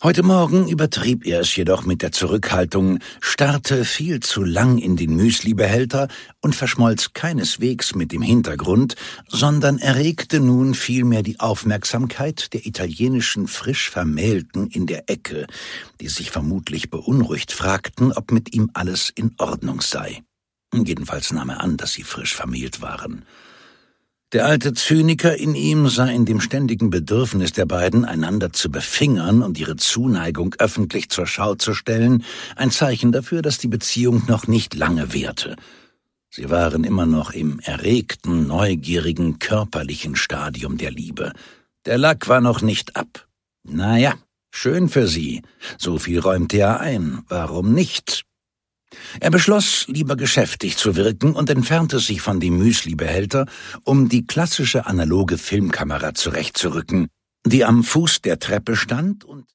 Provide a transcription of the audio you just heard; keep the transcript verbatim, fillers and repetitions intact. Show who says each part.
Speaker 1: Heute Morgen übertrieb er es jedoch mit der Zurückhaltung, starrte viel zu lang in den Müslibehälter und verschmolz keineswegs mit dem Hintergrund, sondern erregte nun vielmehr die Aufmerksamkeit der italienischen Frischvermählten in der Ecke, die sich vermutlich beunruhigt fragten, ob mit ihm alles in Ordnung sei. Jedenfalls nahm er an, dass sie frisch vermählt waren. Der alte Zyniker in ihm sah in dem ständigen Bedürfnis der beiden, einander zu befingern und ihre Zuneigung öffentlich zur Schau zu stellen, ein Zeichen dafür, dass die Beziehung noch nicht lange währte. Sie waren immer noch im erregten, neugierigen, körperlichen Stadium der Liebe. Der Lack war noch nicht ab. Naja, schön für sie. So viel räumte er ein. Warum nicht? Er beschloss, lieber geschäftig zu wirken und entfernte sich von dem Müslibehälter, um die klassische analoge Filmkamera zurechtzurücken, die am Fuß der Treppe stand und